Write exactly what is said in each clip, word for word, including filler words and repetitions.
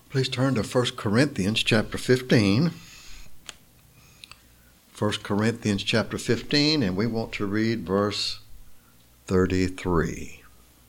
Please turn to First Corinthians chapter fifteen. First Corinthians chapter fifteen, and we want to read verse thirty-three.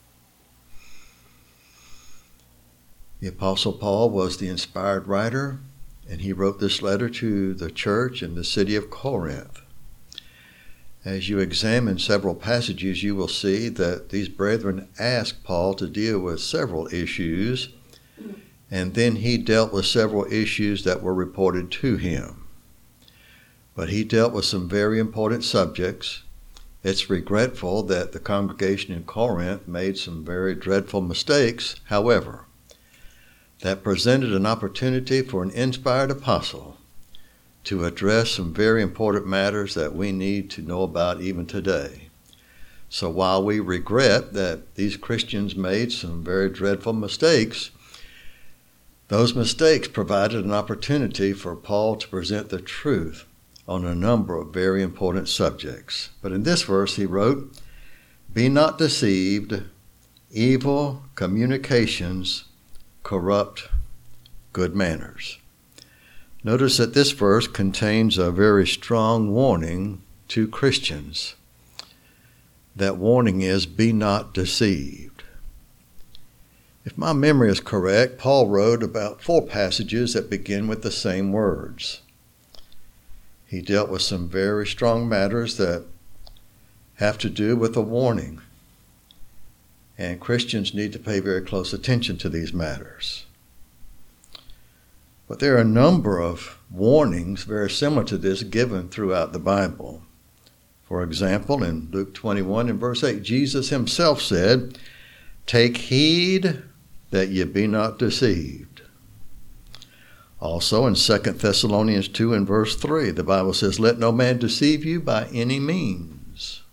The Apostle Paul was the inspired writer, and he wrote this letter to the church in the city of Corinth. As you examine several passages, you will see that these brethren asked Paul to deal with several issues, and then he dealt with several issues that were reported to him. But he dealt with some very important subjects. It's regretful that the congregation in Corinth made some very dreadful mistakes. However, that presented an opportunity for an inspired apostle to address some very important matters that we need to know about even today. So while we regret that these Christians made some very dreadful mistakes, those mistakes provided an opportunity for Paul to present the truth on a number of very important subjects. But in this verse he wrote, "Be not deceived, evil communications corrupt good manners." Notice that this verse contains a very strong warning to Christians. That warning is, be not deceived. If my memory is correct, Paul wrote about four passages that begin with the same words. He dealt with some very strong matters that have to do with a warning. And Christians need to pay very close attention to these matters. But there are a number of warnings very similar to this given throughout the Bible. For example, in Luke twenty-one and verse eight, Jesus himself said, "Take heed that ye be not deceived." Also in Second Thessalonians two and verse three, the Bible says, "Let no man deceive you by any means."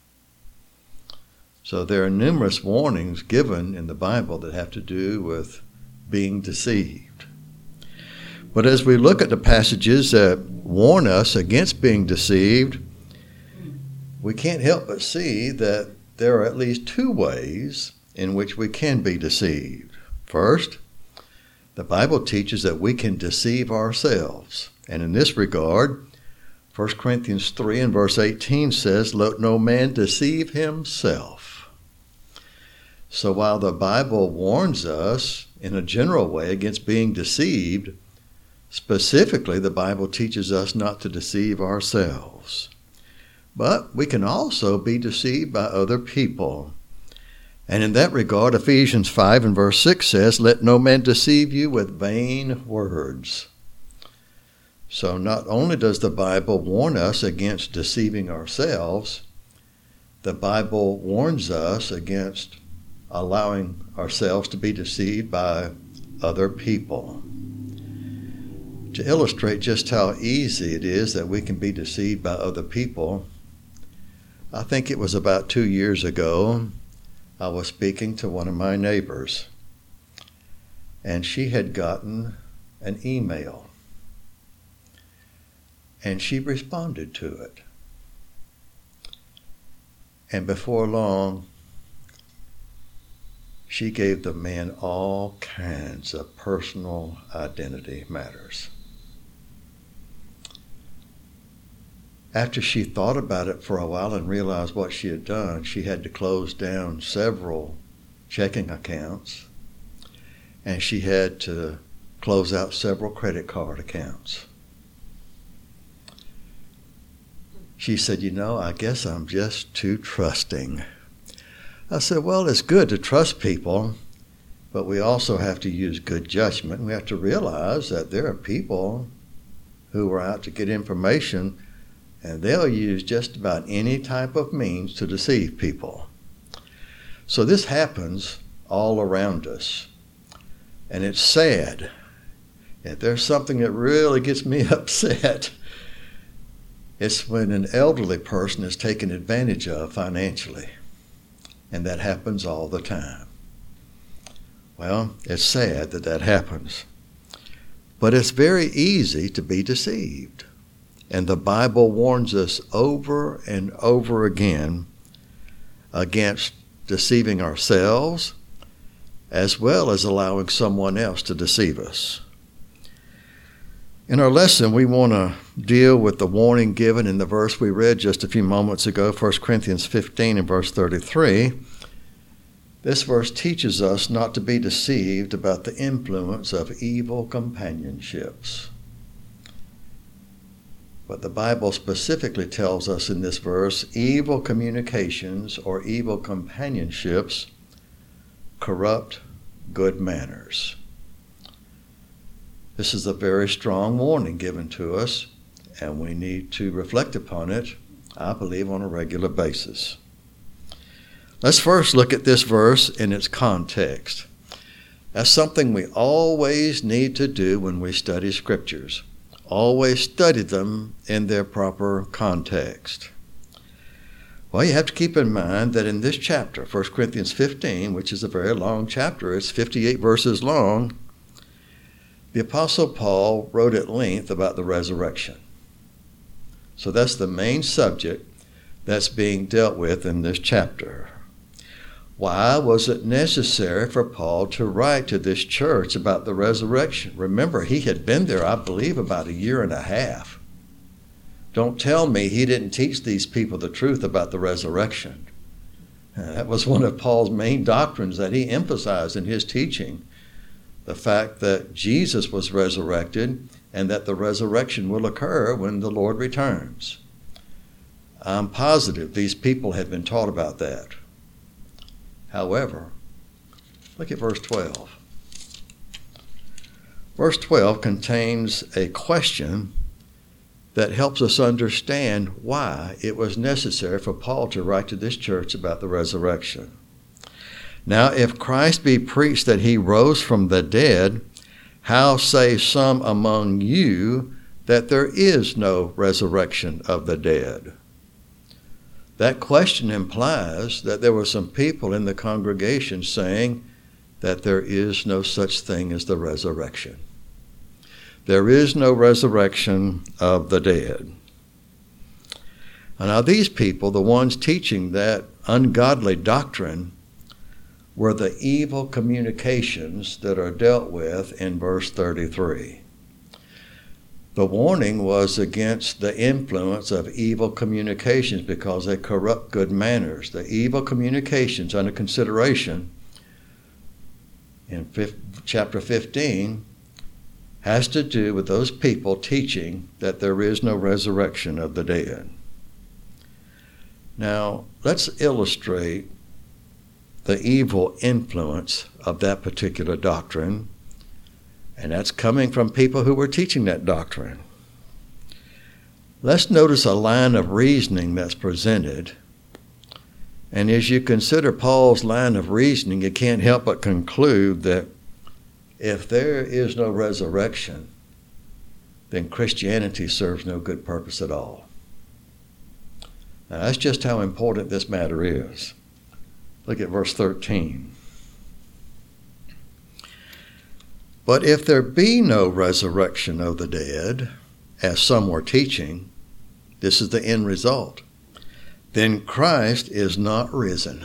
So there are numerous warnings given in the Bible that have to do with being deceived. But as we look at the passages that warn us against being deceived, we can't help but see that there are at least two ways in which we can be deceived. First, the Bible teaches that we can deceive ourselves. And in this regard, First Corinthians three and verse eighteen says, "Let no man deceive himself." So while the Bible warns us in a general way against being deceived, specifically the Bible teaches us not to deceive ourselves. But we can also be deceived by other people. And in that regard, Ephesians five and verse six says, "Let no man deceive you with vain words." So not only does the Bible warn us against deceiving ourselves, the Bible warns us against allowing ourselves to be deceived by other people. To illustrate just how easy it is that we can be deceived by other people, I think it was about two years ago, I was speaking to one of my neighbors, and she had gotten an email, and she responded to it. And before long, she gave the man all kinds of personal identity matters. After she thought about it for a while and realized what she had done, she had to close down several checking accounts, and she had to close out several credit card accounts. She said, "You know, I guess I'm just too trusting." I said, "Well, it's good to trust people, but we also have to use good judgment. We have to realize that there are people who are out to get information, and they'll use just about any type of means to deceive people." So this happens all around us. And it's sad. If there's something that really gets me upset, it's when an elderly person is taken advantage of financially. And that happens all the time. Well, it's sad that that happens. But it's very easy to be deceived. And the Bible warns us over and over again against deceiving ourselves as well as allowing someone else to deceive us. In our lesson, we want to deal with the warning given in the verse we read just a few moments ago, First Corinthians fifteen and verse thirty-three. This verse teaches us not to be deceived about the influence of evil companionships. But the Bible specifically tells us in this verse, evil communications or evil companionships corrupt good manners. This is a very strong warning given to us, and we need to reflect upon it, I believe, on a regular basis. Let's first look at this verse in its context. That's something we always need to do when we study scriptures. Always study them in their proper context. Well, you have to keep in mind that in this chapter, First Corinthians fifteen, which is a very long chapter, it's fifty-eight verses long, the Apostle Paul wrote at length about the resurrection. So that's the main subject that's being dealt with in this chapter. Why was it necessary for Paul to write to this church about the resurrection? Remember, he had been there, I believe, about a year and a half. Don't tell me he didn't teach these people the truth about the resurrection. That was one of Paul's main doctrines that he emphasized in his teaching. The fact that Jesus was resurrected and that the resurrection will occur when the Lord returns. I'm positive these people had been taught about that. However, look at verse twelve. Verse twelve contains a question that helps us understand why it was necessary for Paul to write to this church about the resurrection. Now, if Christ be preached that he rose from the dead, how say some among you that there is no resurrection of the dead? That question implies that there were some people in the congregation saying that there is no such thing as the resurrection. There is no resurrection of the dead. And now these people, the ones teaching that ungodly doctrine, were the evil communications that are dealt with in verse thirty-three. The warning was against the influence of evil communications because they corrupt good manners. The evil communications under consideration in chapter fifteen has to do with those people teaching that there is no resurrection of the dead. Now, let's illustrate the evil influence of that particular doctrine, and that's coming from people who were teaching that doctrine. Let's notice a line of reasoning that's presented, and as you consider Paul's line of reasoning, you can't help but conclude that if there is no resurrection, then Christianity serves no good purpose at all. Now, that's just how important this matter is. Look at verse thirteen. But if there be no resurrection of the dead, as some were teaching, this is the end result, then Christ is not risen.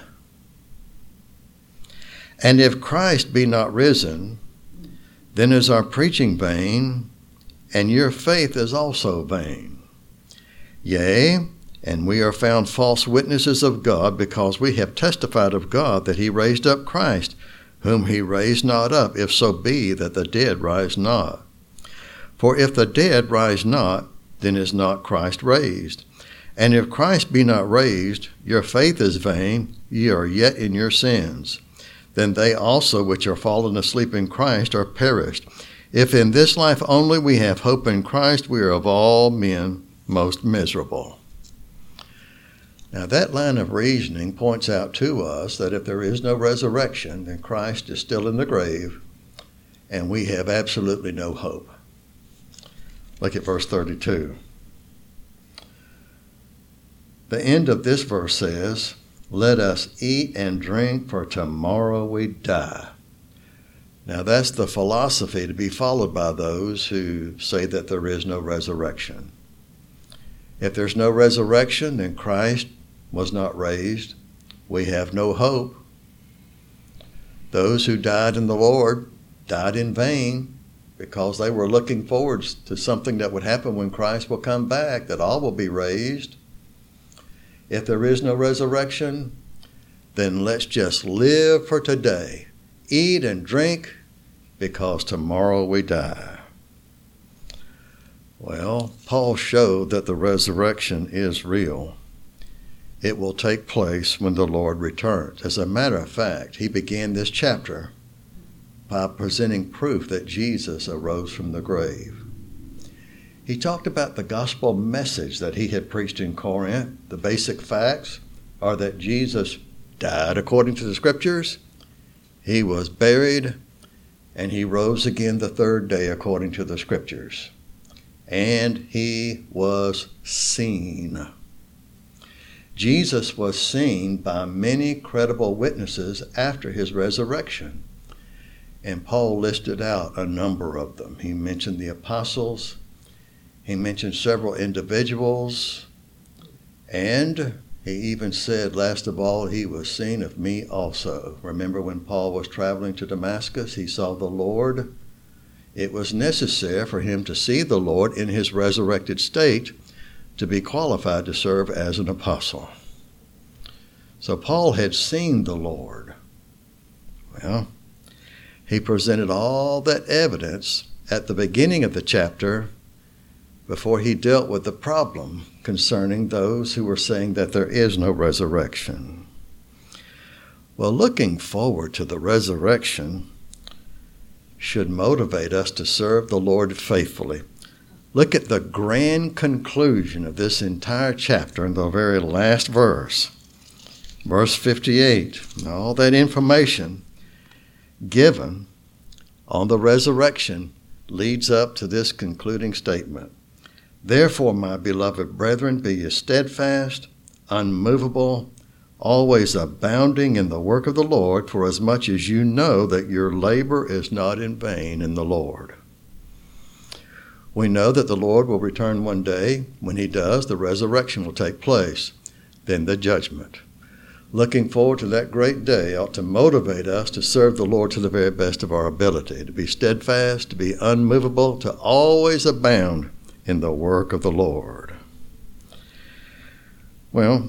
And if Christ be not risen, then is our preaching vain, and your faith is also vain. Yea, and we are found false witnesses of God, because we have testified of God that he raised up Christ, whom he raised not up, if so be that the dead rise not. For if the dead rise not, then is not Christ raised. And if Christ be not raised, your faith is vain, ye are yet in your sins. Then they also which are fallen asleep in Christ are perished. If in this life only we have hope in Christ, we are of all men most miserable. Now that line of reasoning points out to us that if there is no resurrection, then Christ is still in the grave, and we have absolutely no hope. Look at verse thirty-two. The end of this verse says, let us eat and drink, for tomorrow we die. Now that's the philosophy to be followed by those who say that there is no resurrection. If there's no resurrection, then Christ was not raised. We have no hope. Those who died in the Lord died in vain because they were looking forward to something that would happen when Christ will come back, that all will be raised. If there is no resurrection, then let's just live for today. Eat and drink, because tomorrow we die. Well, Paul showed that the resurrection is real. It will take place when the Lord returns. As a matter of fact, he began this chapter by presenting proof that Jesus arose from the grave. He talked about the gospel message that he had preached in Corinth. The basic facts are that Jesus died according to the scriptures, he was buried, and he rose again the third day according to the scriptures. And he was seen. Jesus was seen by many credible witnesses after his resurrection. And Paul listed out a number of them. He mentioned the apostles. He mentioned several individuals. And he even said, last of all, he was seen of me also. Remember when Paul was traveling to Damascus, he saw the Lord. It was necessary for him to see the Lord in his resurrected state to be qualified to serve as an apostle. So Paul had seen the Lord. Well, he presented all that evidence at the beginning of the chapter before he dealt with the problem concerning those who were saying that there is no resurrection. Well, looking forward to the resurrection should motivate us to serve the Lord faithfully. Look at the grand conclusion of this entire chapter in the very last verse. Verse fifty-eight, and all that information given on the resurrection leads up to this concluding statement. Therefore, my beloved brethren, be ye steadfast, unmovable, always abounding in the work of the Lord, for as much as you know that your labor is not in vain in the Lord. We know that the Lord will return one day. When he does, the resurrection will take place, then the judgment. Looking forward to that great day ought to motivate us to serve the Lord to the very best of our ability, to be steadfast, to be unmovable, to always abound in the work of the Lord. Well,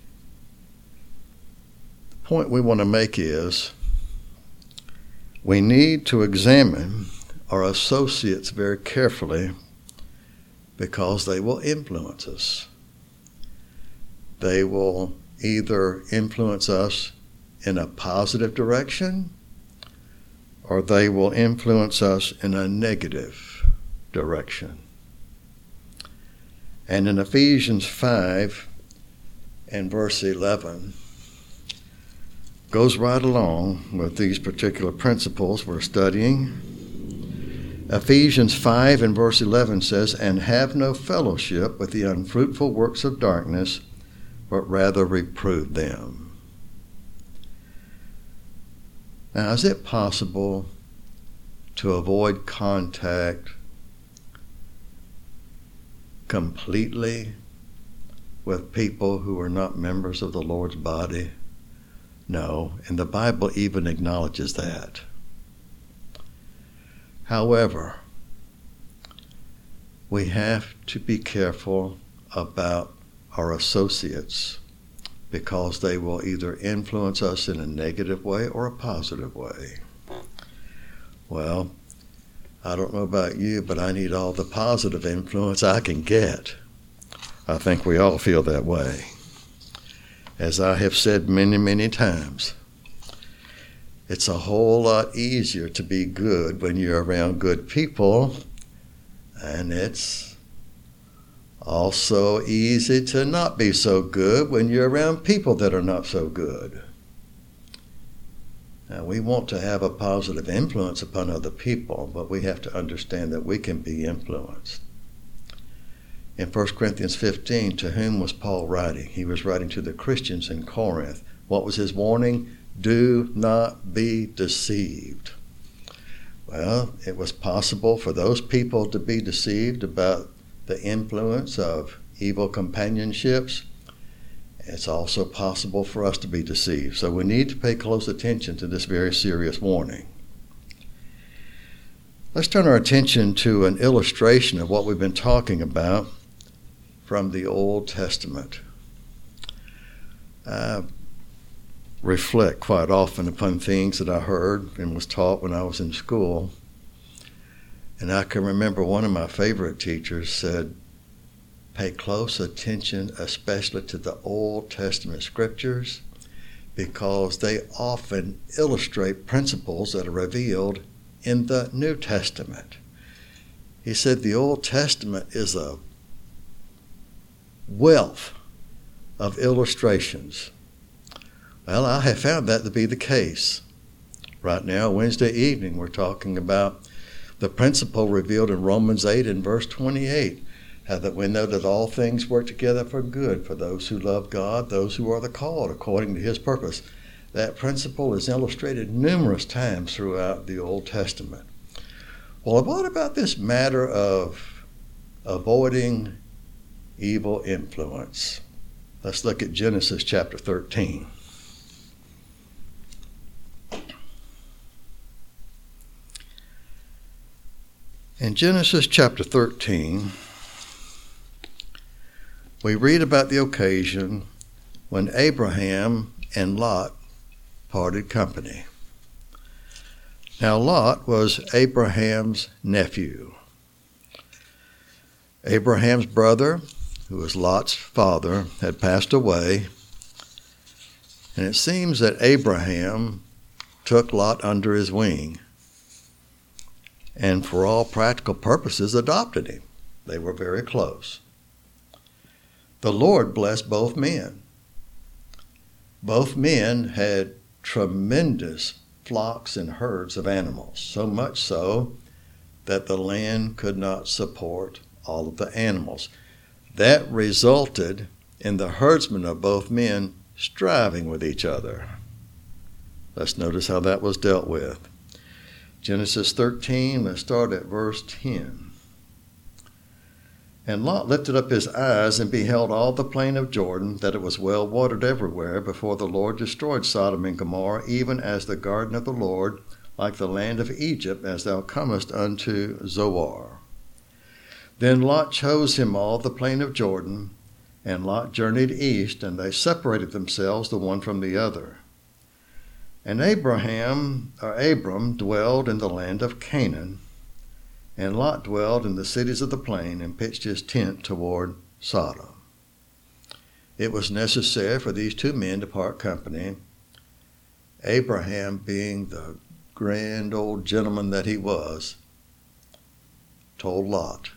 the point we want to make is we need to examine our associates very carefully because they will influence us. They will either influence us in a positive direction or they will influence us in a negative direction. And in Ephesians five and verse eleven goes right along with these particular principles we're studying. Ephesians five and verse eleven says, and have no fellowship with the unfruitful works of darkness, but rather reprove them. Now, is it possible to avoid contact completely with people who are not members of the Lord's body? No, and the Bible even acknowledges that. However, we have to be careful about our associates because they will either influence us in a negative way or a positive way. Well, I don't know about you, but I need all the positive influence I can get. I think we all feel that way. As I have said many, many times, it's a whole lot easier to be good when you're around good people, and it's also easy to not be so good when you're around people that are not so good. Now, we want to have a positive influence upon other people, but we have to understand that we can be influenced. In First Corinthians fifteen, to whom was Paul writing? He was writing to the Christians in Corinth. What was his warning? Do not be deceived. Well, it was possible for those people to be deceived about the influence of evil companionships. It's also possible for us to be deceived. So we need to pay close attention to this very serious warning. Let's turn our attention to an illustration of what we've been talking about from the Old Testament. I reflect quite often upon things that I heard and was taught when I was in school. And I can remember one of my favorite teachers said, pay close attention especially to the Old Testament scriptures, because they often illustrate principles that are revealed in the New Testament. He said the Old Testament is a wealth of illustrations. Well, I have found that to be the case. Right now, Wednesday evening, we're talking about the principle revealed in Romans eight and verse twenty-eight, how that we know that all things work together for good for those who love God, those who are the called according to his purpose. That principle is illustrated numerous times throughout the Old Testament. Well, what about this matter of avoiding evil influence? Let's look at Genesis chapter thirteen. In Genesis chapter thirteen, we read about the occasion when Abraham and Lot parted company. Now, Lot was Abraham's nephew. Abraham's brother, who was Lot's father, had passed away, and it seems that Abraham took Lot under his wing and for all practical purposes adopted him. They were very close. The Lord blessed both men. Both men had tremendous flocks and herds of animals, so much so that the land could not support all of the animals. That resulted in the herdsmen of both men striving with each other. Let's notice how that was dealt with. Genesis thirteen, let's start at verse ten. And Lot lifted up his eyes and beheld all the plain of Jordan, that it was well watered everywhere, before the Lord destroyed Sodom and Gomorrah, even as the garden of the Lord, like the land of Egypt, as thou comest unto Zoar. Then Lot chose him all the plain of Jordan, and Lot journeyed east, and they separated themselves the one from the other. And Abraham, or Abram, dwelled in the land of Canaan, and Lot dwelled in the cities of the plain and pitched his tent toward Sodom. It was necessary for these two men to part company. Abraham, being the grand old gentleman that he was, told Lot.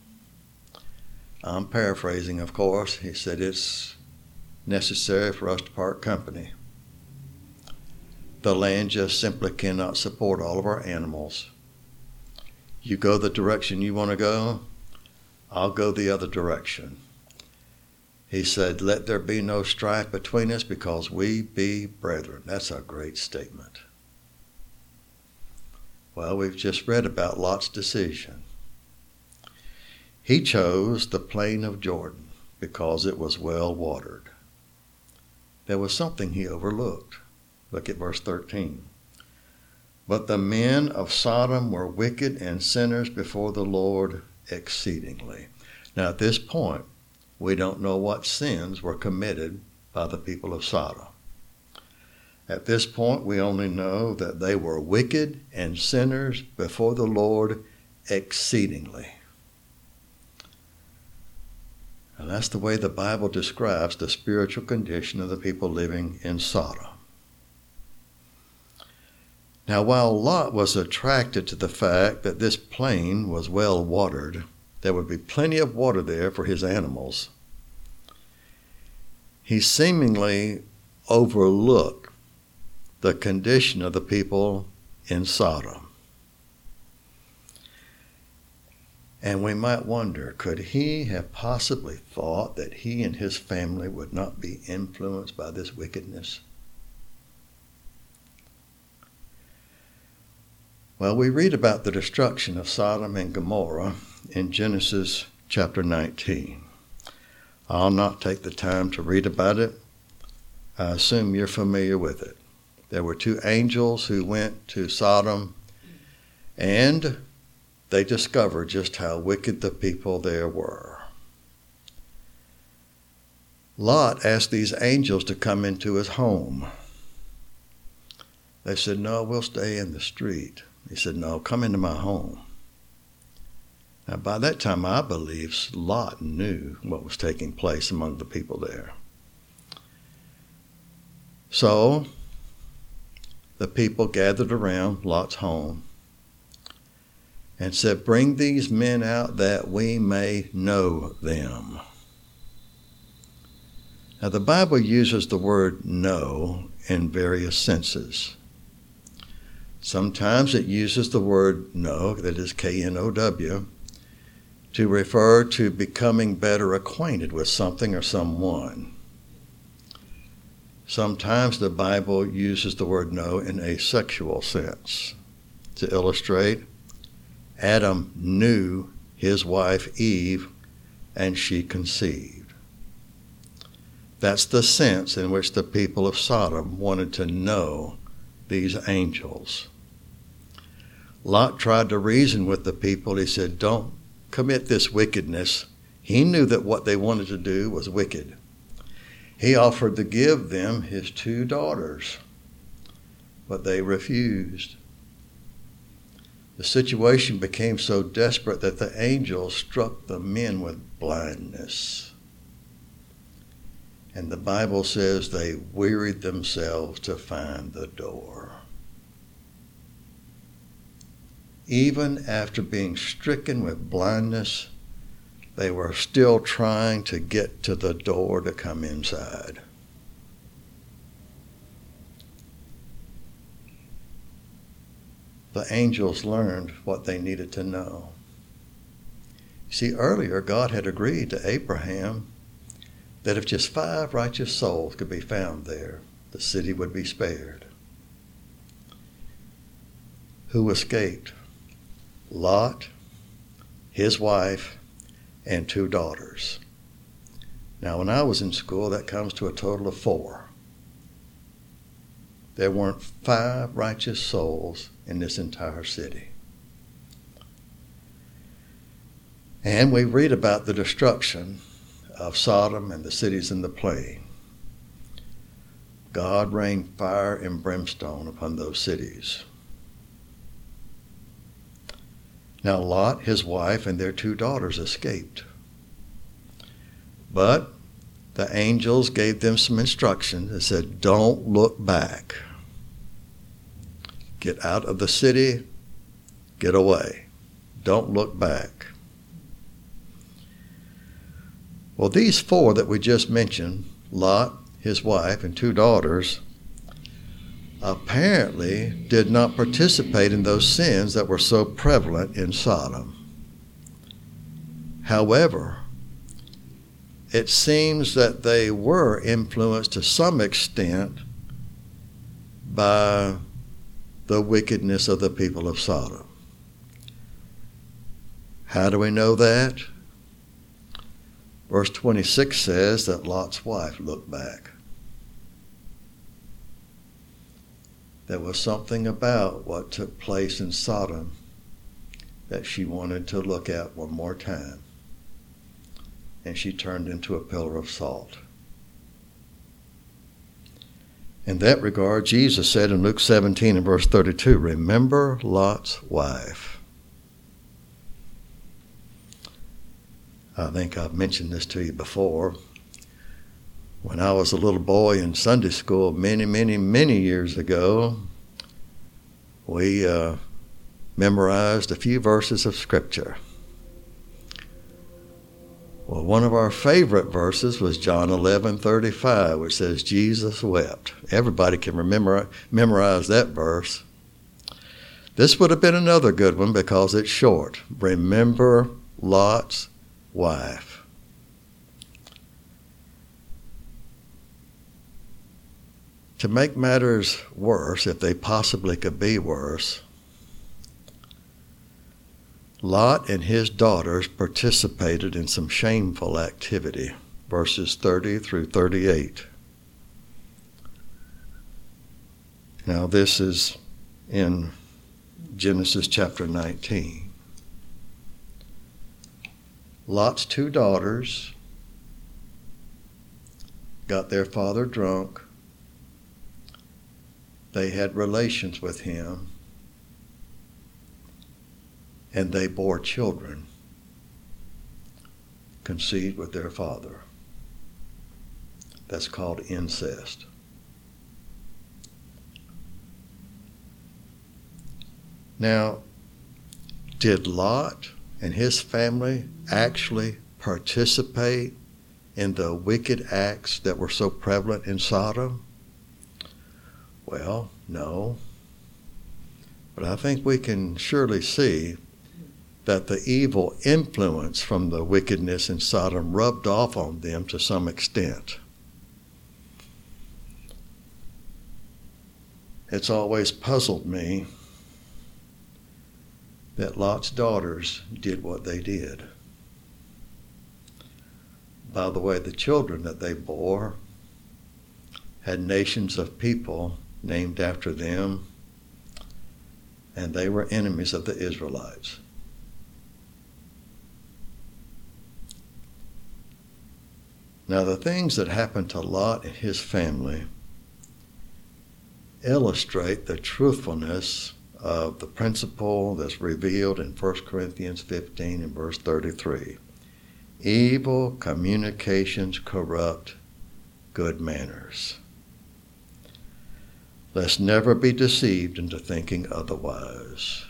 I'm paraphrasing, of course. He said, it's necessary for us to part company. The land just simply cannot support all of our animals. You go the direction you want to go, I'll go the other direction. He said, let there be no strife between us, because we be brethren. That's a great statement. Well, we've just read about Lot's decision. He chose the plain of Jordan because it was well watered. There was something he overlooked. Look at verse thirteen. But the men of Sodom were wicked and sinners before the Lord exceedingly. Now at this point, we don't know what sins were committed by the people of Sodom. At this point, we only know that they were wicked and sinners before the Lord exceedingly. And that's the way the Bible describes the spiritual condition of the people living in Sodom. Now, while Lot was attracted to the fact that this plain was well watered, there would be plenty of water there for his animals, he seemingly overlooked the condition of the people in Sodom. And we might wonder, could he have possibly thought that he and his family would not be influenced by this wickedness? Well, we read about the destruction of Sodom and Gomorrah in Genesis chapter nineteen. I'll not take the time to read about it. I assume you're familiar with it. There were two angels who went to Sodom, and they discovered just how wicked the people there were. Lot asked these angels to come into his home. They said, no, we'll stay in the street. He said, no, come into my home. Now, by that time, I believe Lot knew what was taking place among the people there. So, the people gathered around Lot's home and said, bring these men out that we may know them. Now, the Bible uses the word know in various senses. Sometimes it uses the word know, that is K N O W, to refer to becoming better acquainted with something or someone. Sometimes the Bible uses the word know in a sexual sense to illustrate Adam knew his wife Eve and she conceived. That's the sense in which the people of Sodom wanted to know these angels. Lot tried to reason with the people. He said, don't commit this wickedness. He knew that what they wanted to do was wicked. He offered to give them his two daughters, but they refused. The situation became so desperate that the angels struck the men with blindness. And the Bible says they wearied themselves to find the door. Even after being stricken with blindness, they were still trying to get to the door to come inside. The angels learned what they needed to know. See, earlier God had agreed to Abraham that if just five righteous souls could be found there, the city would be spared. Who escaped? Lot, his wife, and two daughters. Now, when I was in school, that comes to a total of four. There weren't five righteous souls in this entire city. And we read about the destruction of Sodom and the cities in the plain. God rained fire and brimstone upon those cities. Now Lot, his wife, and their two daughters escaped. But the angels gave them some instructions that said, don't look back. Get out of the city, get away. Don't look back. Well, these four that we just mentioned, Lot, his wife, and two daughters, apparently did not participate in those sins that were so prevalent in Sodom. However, it seems that they were influenced to some extent by the wickedness of the people of Sodom. How do we know that? Verse twenty-six says that Lot's wife looked back. There was something about what took place in Sodom that she wanted to look at one more time. And she turned into a pillar of salt. In that regard, Jesus said in Luke seventeen and verse thirty-two, remember Lot's wife. I think I've mentioned this to you before. When I was a little boy in Sunday school many, many, many years ago, we uh, memorized a few verses of Scripture. Well, one of our favorite verses was John eleven thirty-five, which says, Jesus wept. Everybody can remember, memorize that verse. This would have been another good one because it's short. Remember Lot's wife. To make matters worse, if they possibly could be worse, Lot and his daughters participated in some shameful activity, verses thirty through thirty-eight. Now this is in Genesis chapter nineteen. Lot's two daughters got their father drunk. They had relations with him, and they bore children conceived with their father. That's called incest. Now, did Lot and his family actually participate in the wicked acts that were so prevalent in Sodom? Well, no. But I think we can surely see that the evil influence from the wickedness in Sodom rubbed off on them to some extent. It's always puzzled me that Lot's daughters did what they did. By the way, the children that they bore had nations of people named after them, and they were enemies of the Israelites. Now, the things that happened to Lot and his family illustrate the truthfulness of the principle that's revealed in First Corinthians fifteen and verse thirty-three. Evil communications corrupt good manners. Let's never be deceived into thinking otherwise.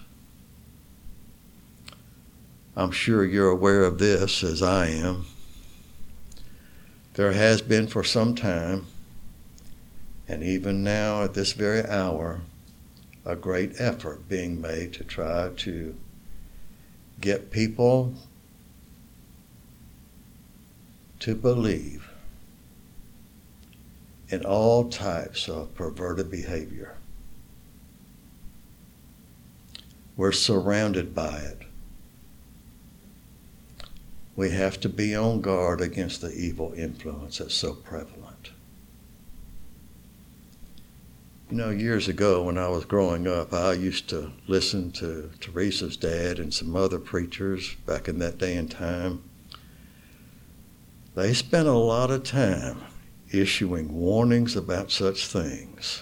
I'm sure you're aware of this, as I am. There has been for some time, and even now at this very hour, a great effort being made to try to get people to believe in all types of perverted behavior. We're surrounded by it. We have to be on guard against the evil influence that's so prevalent. You know, years ago when I was growing up, I used to listen to Teresa's dad and some other preachers back in that day and time. They spent a lot of time issuing warnings about such things.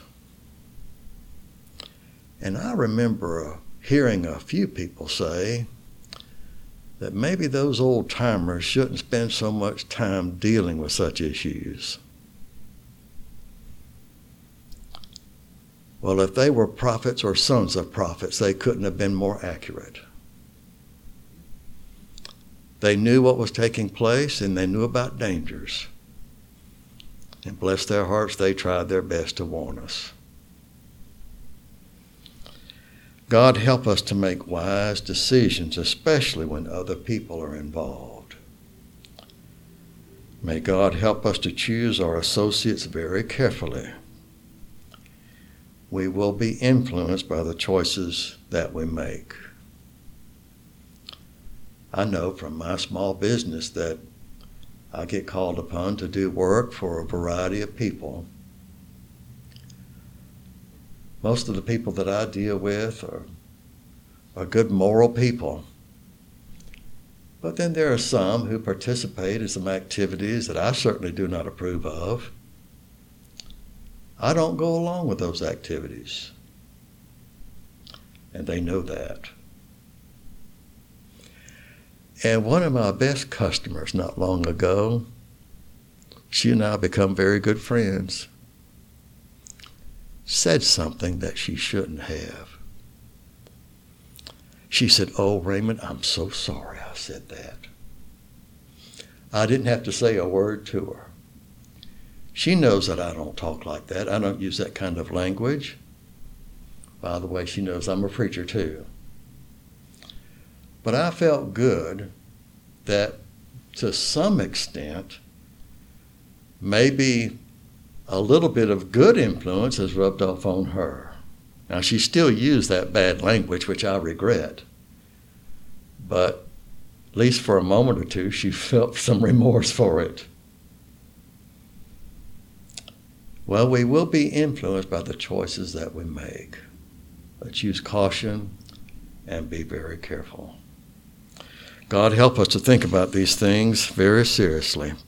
And I remember hearing a few people say that maybe those old timers shouldn't spend so much time dealing with such issues. Well, if they were prophets or sons of prophets, they couldn't have been more accurate. They knew what was taking place and they knew about dangers. And bless their hearts, they tried their best to warn us. God help us to make wise decisions, especially when other people are involved. May God help us to choose our associates very carefully. We will be influenced by the choices that we make. I know from my small business that I get called upon to do work for a variety of people. Most of the people that I deal with are, are good moral people. But then there are some who participate in some activities that I certainly do not approve of. I don't go along with those activities. And they know that. And one of my best customers not long ago, she and I become very good friends, said something that she shouldn't have. She said, "Oh, Raymond, I'm so sorry I said that." I didn't have to say a word to her. She knows that I don't talk like that. I don't use that kind of language. By the way, she knows I'm a preacher too. But I felt good that to some extent, maybe a little bit of good influence has rubbed off on her. Now, she still used that bad language, which I regret. But at least for a moment or two, she felt some remorse for it. Well, we will be influenced by the choices that we make. Let's use caution and be very careful. God help us to think about these things very seriously.